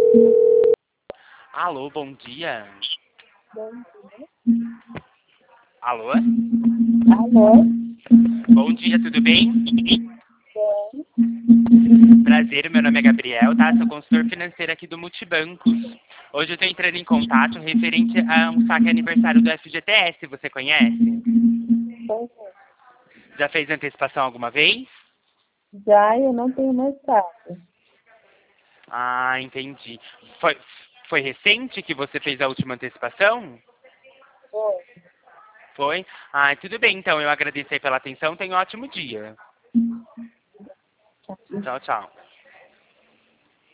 Alô, bom dia. Bom dia. Alô? Alô? Bom dia, tudo bem? Bem. Prazer, meu nome é Gabriel, tá? Sou consultor financeiro aqui do Multibancos. Hoje eu estou entrando em contato referente a um saque aniversário do FGTS, você conhece? Bom, Já fez antecipação alguma vez? já eu não tenho mais saco. Ah, entendi. Foi recente que você fez a última antecipação? Bom, Foi? Ah, tudo bem, então. Eu agradeço aí pela atenção. Tenha um ótimo dia. Tchau, tchau.